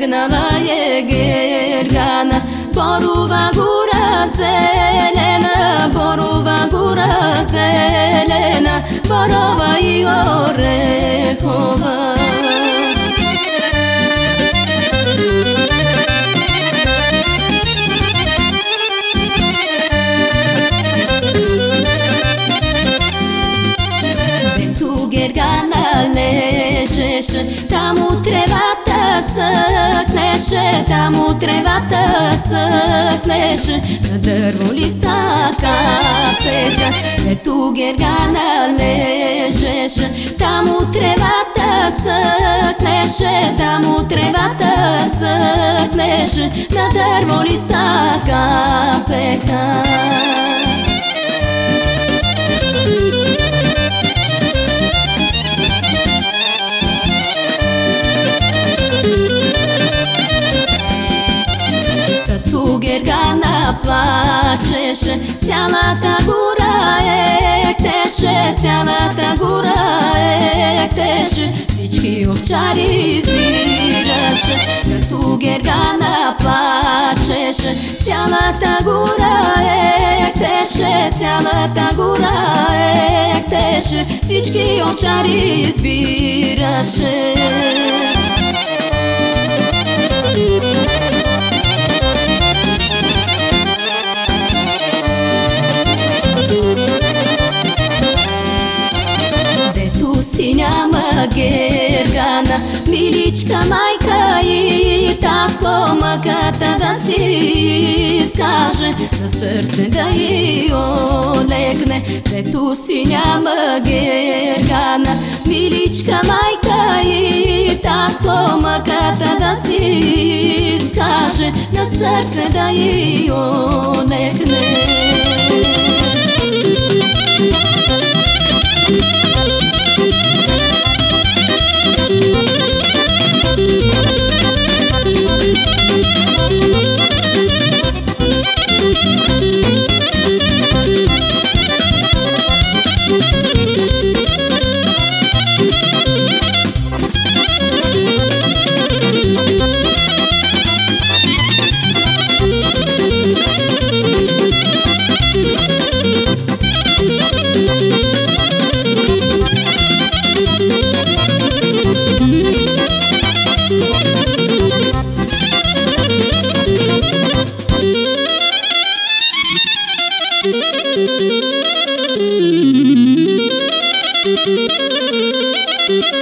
гнала е гергана. Борова гора зелена, борова гора зелена, борова и орехова. Дето гергана лежеше, таму тревата съкнеше, таму тревата съкнеше, на дърво листа капеха. Дето гергана лежеше, таму тревата съкнеше, таму тревата съкнеше, на дърво листа капеха. Гергана плачеше, цялата гора ектеше, цялата гора ектеше, всички овчари избираше. Като гергана плачеше, цялата гора ектеше, цялата гора ектеше, всички овчари избираше. Си няма гергана, миличка майка и татко, маката да си изкаже, на сърце да й олегне. Дето си няма гергана, миличка майка и татко, маката да си изкаже, на сърце да й олегне. Thank you.